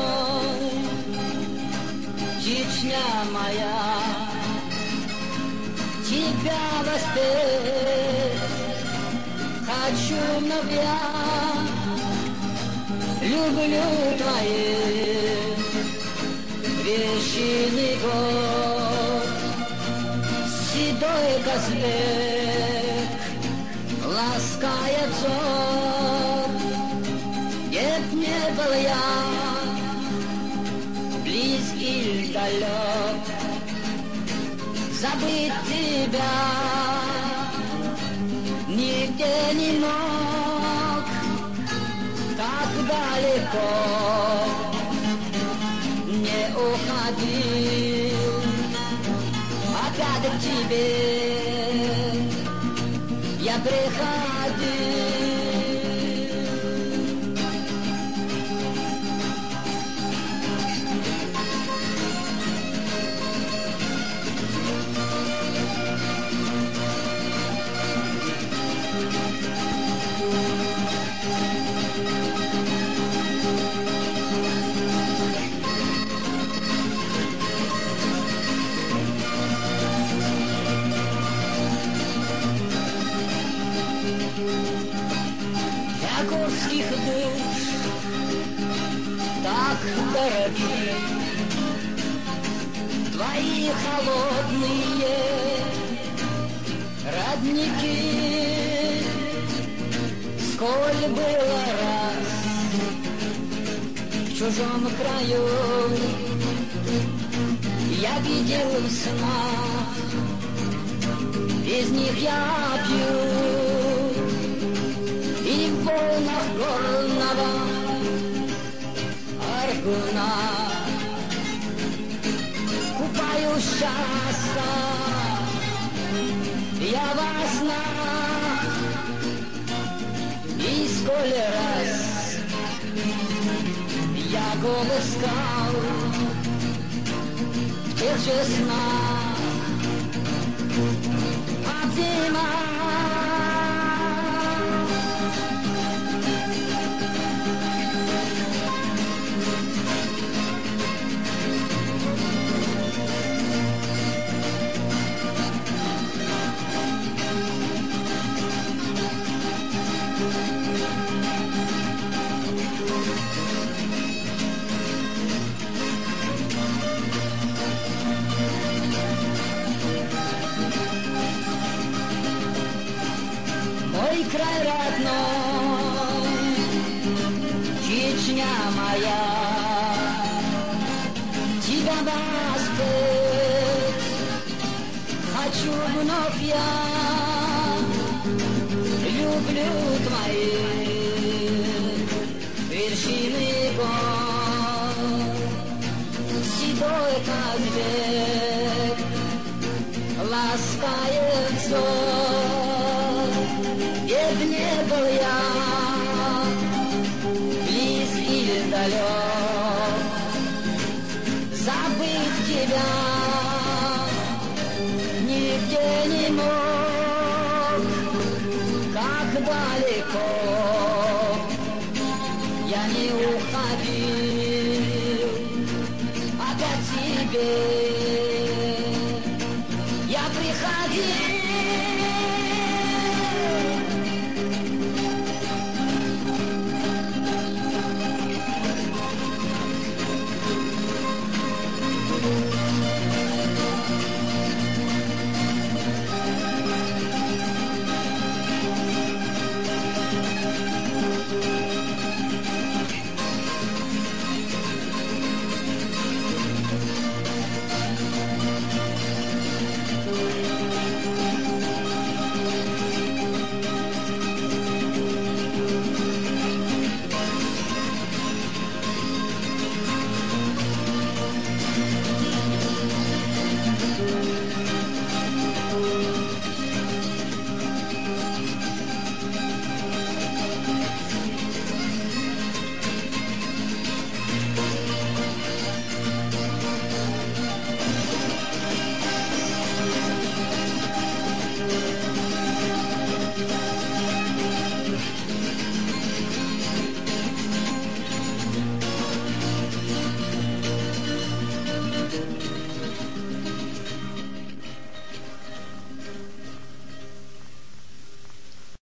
мной, Чечня моя, тебя воспеть хочу вновь я. Люблю твои вещины год, седой Казбек ласкает взор. Где б не был я, близкий или далек, забыть тебя нигде не мог. Так далеко не уходил, опять к тебе я приходил. Горских душ так дороги твои холодные родники. Сколь было раз в чужом краю я видел в снах, из них я пью. И в волнах горного Аргуна купаю счастья я во снах. И сколь раз я гол искал в тех же снах, обнимал. Мой край родной, Чечня моя, тебя воспеть хочу вновь я. Люблю твои вершины гор, седой Казбек ласкает взор. Где б не был я, близкий или далек, забыть тебя нигде не мог. Как далеко я не уходил, опять тебе я приходил.